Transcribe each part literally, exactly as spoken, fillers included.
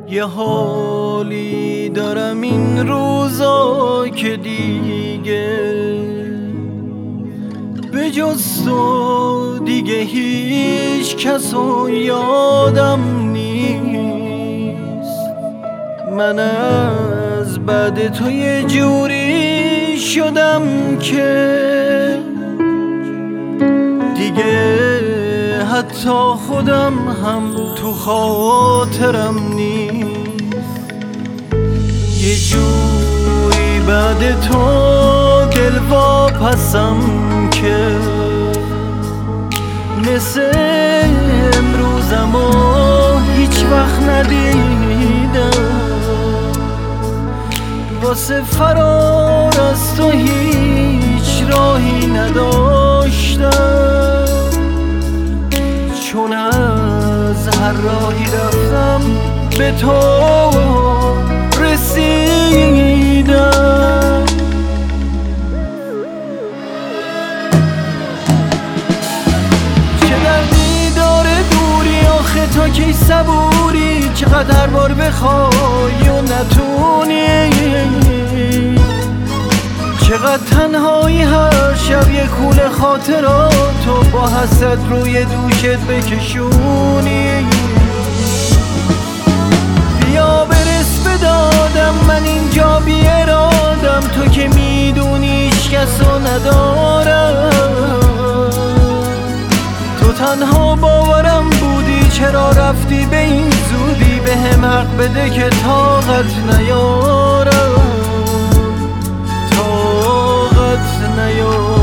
یه حالی دارم این روزا که دیگه به جز تو دیگه هیچ کسو یادم نیست. من از بعد تو یه جوری شدم که دیگه حتی خودم هم تو خاطرم نیست. یه جوری بعد تو دل واپسم که مثل امروزم و هیچ وقت ندیدم. واسه فرار از تو هیچ راهی نداشتم، چون از هر راهی رفتم به تو رسیدم. چه دردی داره دوری آخه تا کی صبوری؟ چقدر بار بخوای و نتونی؟ چقدر تنهایی هر شب یه کوله خاطراتو با حسرت روی دوشت بکشونی. بیا برس به دادم، من اینجا بی ارادم، تو که میدونی هیچ کسو ندارم. تو تنها باورم بودی، چرا رفتی به این زودی؟ به هم حق بده که طاقت نیارم، طاقت نیارم.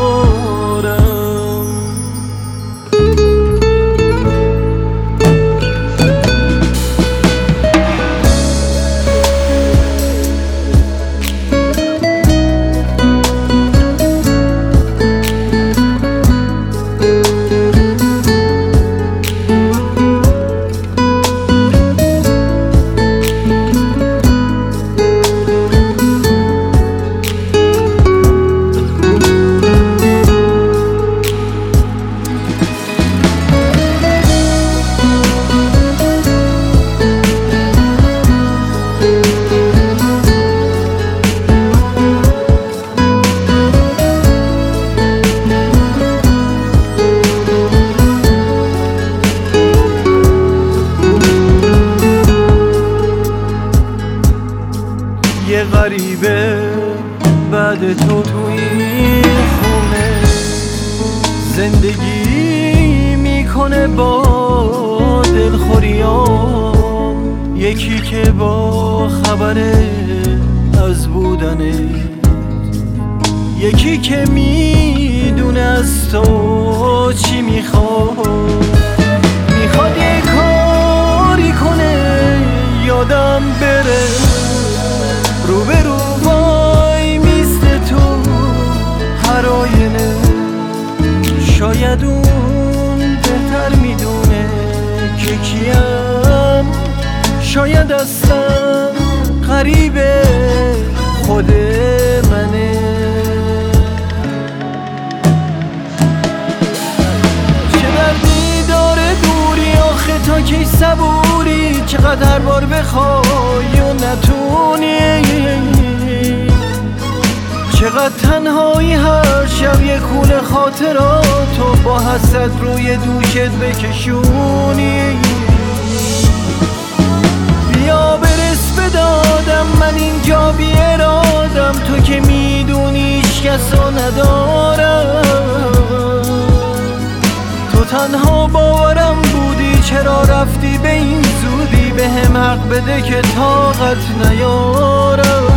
یه غریبه بعد تو توی خونه زندگی میکنه با دلخوریام. یکی که با خبره از بودنه، یکی که میدونه از تو چی میخواد. میخواد یه کاری کنه یادم بره، رو به رو وای میسته تو هر آینه. شاید اون بهتر میدونه که کیم، شاید اصلا غریبه خود منه. چه دردی داره دوری آخه تا کی صبوری؟ چقدر بار بخوای و نتونی؟ چقدر تنهایی هر شب یه کوله خاطراتو با حسرت روی دوشت بکشونی. بیا برس به دادم، من اینجا بی ارادم، تو که میدونی هیچ کسو ندارم. تو تنها باورم بودی، چرا رفتی به این زودی؟ به هم حق بده که طاقت نیارم.